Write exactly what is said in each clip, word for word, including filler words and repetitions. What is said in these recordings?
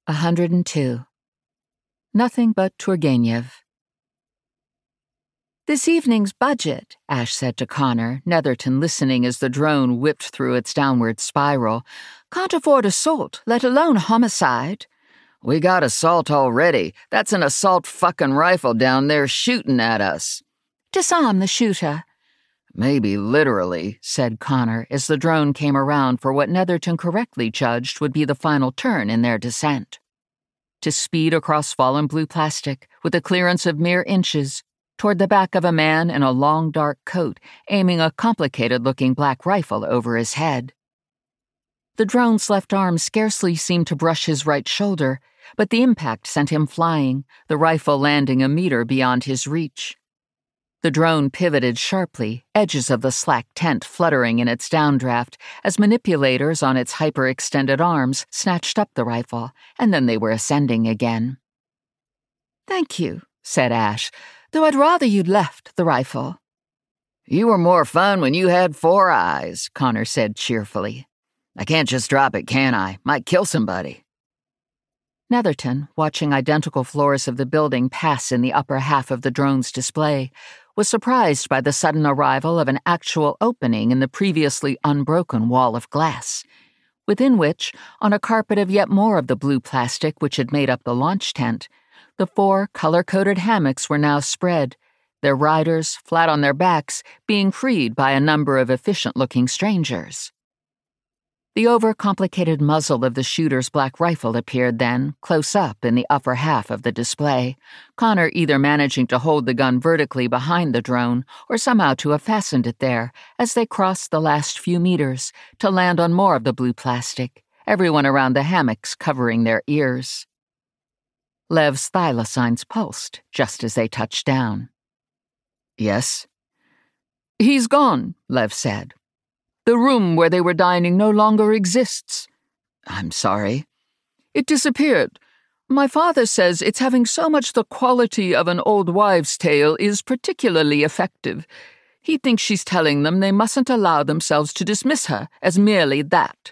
A hundred and two. Nothing but Turgenev. "This evening's budget," Ash said to Connor, Netherton listening as the drone whipped through its downward spiral. "Can't afford assault, let alone homicide." "We got assault already. That's an assault fucking rifle down there shooting at us." "Disarm the shooter." "Maybe literally," said Connor as the drone came around for what Netherton correctly judged would be the final turn in their descent. To speed across fallen blue plastic with a clearance of mere inches toward the back of a man in a long dark coat aiming a complicated-looking black rifle over his head. The drone's left arm scarcely seemed to brush his right shoulder, but the impact sent him flying, the rifle landing a meter beyond his reach. The drone pivoted sharply, edges of the slack tent fluttering in its downdraft as manipulators on its hyper-extended arms snatched up the rifle, and then they were ascending again. "Thank you," said Ash, "though I'd rather you'd left the rifle." "You were more fun when you had four eyes," Connor said cheerfully. "I can't just drop it, can I? Might kill somebody." Netherton, watching identical floors of the building pass in the upper half of the drone's display, was surprised by the sudden arrival of an actual opening in the previously unbroken wall of glass, within which, on a carpet of yet more of the blue plastic which had made up the launch tent, the four color-coded hammocks were now spread, their riders, flat on their backs, being freed by a number of efficient-looking strangers. The overcomplicated muzzle of the shooter's black rifle appeared then, close up in the upper half of the display, Connor either managing to hold the gun vertically behind the drone or somehow to have fastened it there as they crossed the last few meters to land on more of the blue plastic, everyone around the hammocks covering their ears. Lev's thylacines pulsed just as they touched down. "Yes?" "He's gone," Lev said. "The room where they were dining no longer exists." "I'm sorry." "It disappeared. My father says it's having so much the quality of an old wives' tale is particularly effective. He thinks she's telling them they mustn't allow themselves to dismiss her as merely that."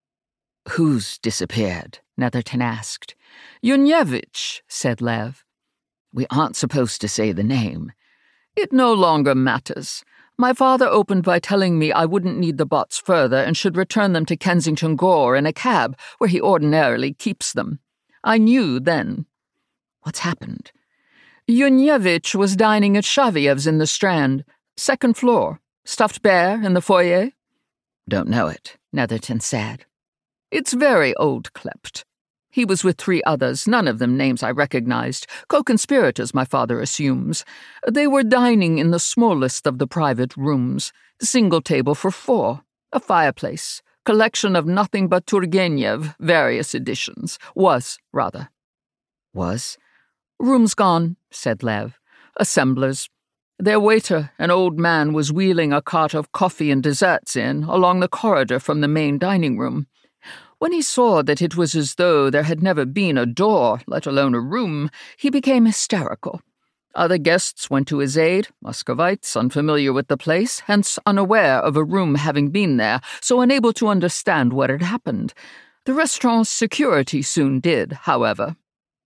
"Who's disappeared?" Netherton asked. "Yunevich," said Lev. "We aren't supposed to say the name." "It no longer matters. My father opened by telling me I wouldn't need the bots further and should return them to Kensington Gore in a cab where he ordinarily keeps them. I knew then." "What's happened?" "Yunevich was dining at Shaviev's in the Strand, second floor, stuffed bear in the foyer." "Don't know it," Netherton said. "It's very old klept. He was with three others, none of them names I recognized, co-conspirators, my father assumes. They were dining in the smallest of the private rooms, single table for four, a fireplace, collection of nothing but Turgenev, various editions, was, rather." "Was?" "Room's gone," said Lev. "Assemblers. Their waiter, an old man, was wheeling a cart of coffee and desserts in along the corridor from the main dining room. When he saw that it was as though there had never been a door, let alone a room, he became hysterical. Other guests went to his aid, Muscovites, unfamiliar with the place, hence unaware of a room having been there, so unable to understand what had happened. The restaurant's security soon did, however."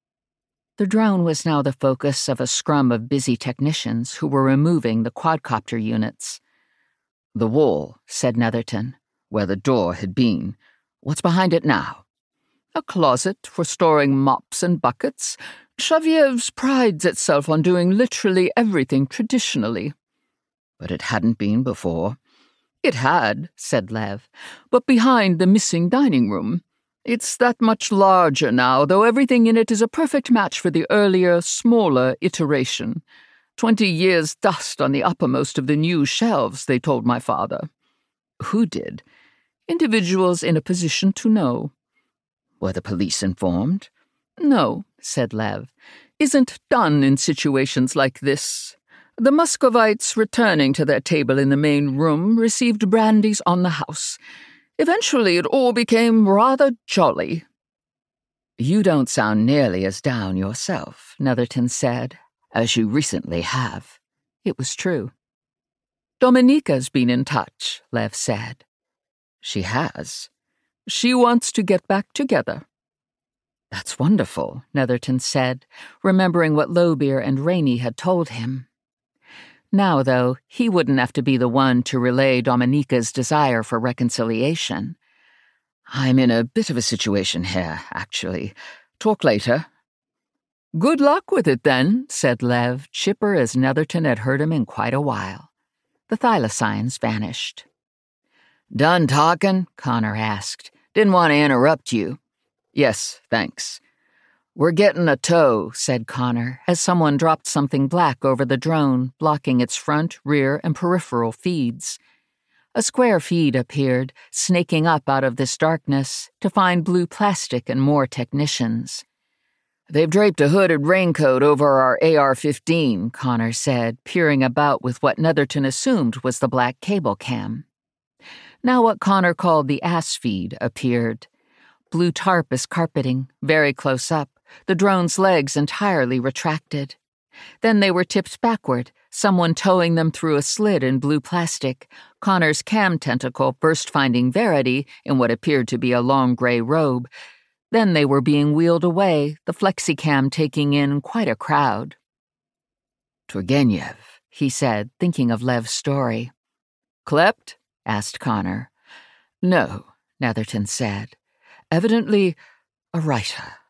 The drone was now the focus of a scrum of busy technicians who were removing the quadcopter units. "The wall," said Netherton, "where the door had been. What's behind it now?" "A closet for storing mops and buckets. Shaviev's prides itself on doing literally everything traditionally." "But it hadn't been before." "It had," said Lev, "but behind the missing dining room. It's that much larger now, though everything in it is a perfect match for the earlier, smaller iteration. Twenty years' dust on the uppermost of the new shelves, they told my father." "Who did?" "Individuals in a position to know." "Were the police informed?" "No," said Lev. "Isn't done in situations like this. The Muscovites, returning to their table in the main room, received brandies on the house. Eventually it all became rather jolly." "You don't sound nearly as down yourself," Netherton said, "as you recently have." It was true. "Dominika's been in touch," Lev said. "She has?" "She wants to get back together." That's wonderful, Netherton said, remembering what Lowbeer and Rainey had told him. Now, though, he wouldn't have to be the one to relay Dominica's desire for reconciliation. I'm in a bit of a situation here, actually. Talk later. Good luck with it, then, said Lev, chipper as Netherton had heard him in quite a while. The thylacines vanished. Done talking? Connor asked. Didn't want to interrupt you. Yes, thanks. We're getting a tow, said Connor, as someone dropped something black over the drone, blocking its front, rear, and peripheral feeds. A square feed appeared, snaking up out of this darkness, to find blue plastic and more technicians. They've draped a hooded raincoat over our A R fifteen, Connor said, peering about with what Netherton assumed was the black cable cam. Now what Connor called the ass feed appeared. Blue tarp as carpeting, very close up, the drone's legs entirely retracted. Then they were tipped backward, someone towing them through a slit in blue plastic, Connor's cam tentacle first finding Verity in what appeared to be a long gray robe. Then they were being wheeled away, the flexicam taking in quite a crowd. Turgenev, he said, thinking of Lev's story. Klept? Asked Connor. No, Netherton said. Evidently a writer.